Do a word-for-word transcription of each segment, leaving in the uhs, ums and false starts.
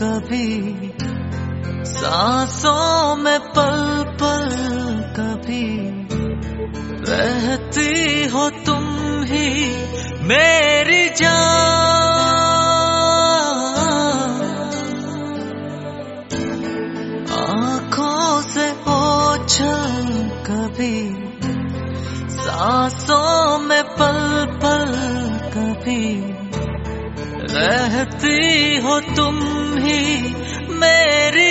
कभी सांसों में पल पल कभी रहती हो तुम ही मेरी जान। आँखों से ओझल कभी सांसों में पल पल कभी रहती हो तुम ही मेरी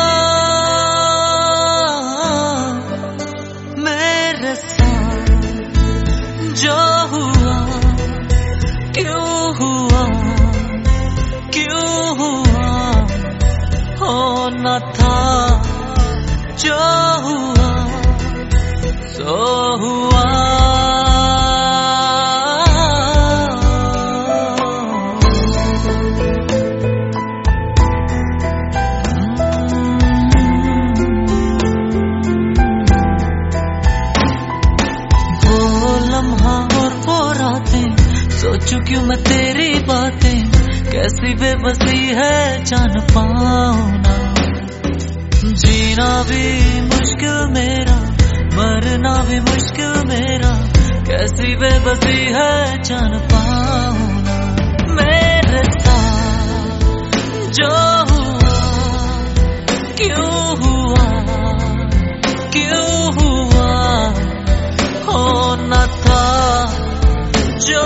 जान। मेरे साथ जो हुआ क्यों हुआ क्यों हुआ, होना था जो हुआ सो हुआ। सोचूं क्यों मैं तेरी बातें, कैसी बेबसी है जान पाऊं ना। जीना भी मुश्किल मेरा, मरना भी मुश्किल मेरा, कैसी बेबसी है जान पाऊं ना। मेरे साथ जो हुआ क्यों हुआ क्यों हुआ, होना था जो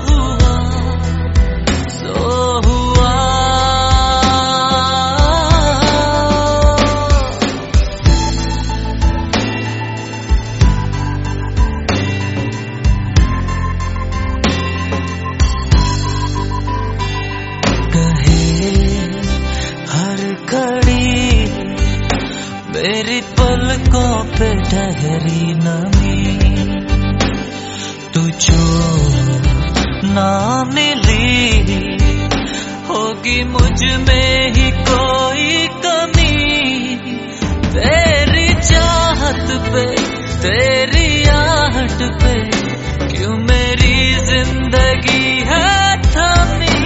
मेरी पलकों पे ठहरी नमी, तू जो ना मिली होगी मुझ में ही कोई कमी। तेरी चाहत पे तेरी आहट पे क्यों मेरी जिंदगी है थमी।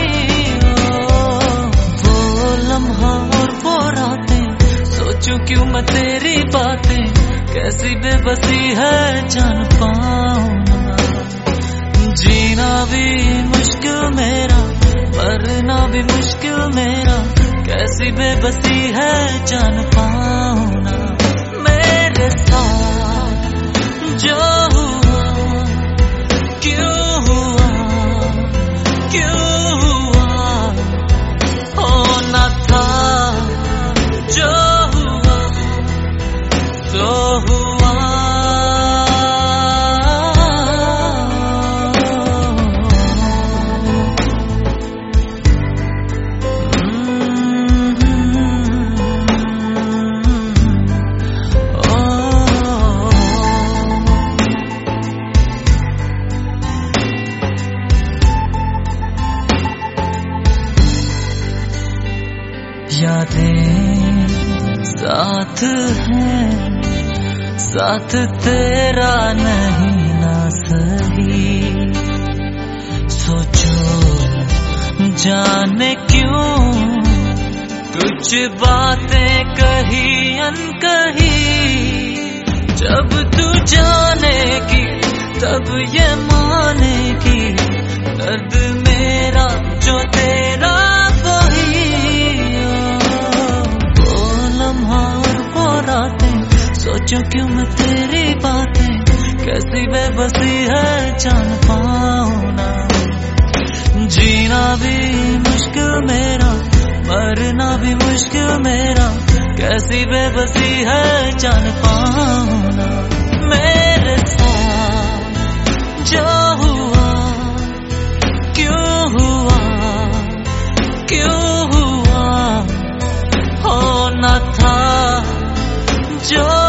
वो लम्हा और वो रातें, सोचूं क्यों मैं तेरी बातें, कैसी बेबसी है जान पाऊं ना। जीना भी मुश्किल मेरा, मरना भी मुश्किल मेरा, कैसी बेबसी है जान पाऊं ना। मेरे साथ जो हुआ क्यों हुआ क्यों हुआ, होना था जो तो हुआ। यादें साथ हैं, साथ तेरा नहीं ना सही। सोचो जाने क्यों कुछ बातें कही अनकही, जब तू जानेगी तब ये मानेगी, दर्द मेरा जो तेरा वही। वो लम्हा और वो रातें, सोचूं क्यों मैं तेरी बातें, कैसी बेबसी है जान पाऊं ना। जीना भी मुश्किल मेरा, मरना भी मुश्किल मेरा, कैसी बेबसी है जान पाऊं ना। मेरे साथ जो हुआ क्यों हुआ क्यों हुआ, होना था जो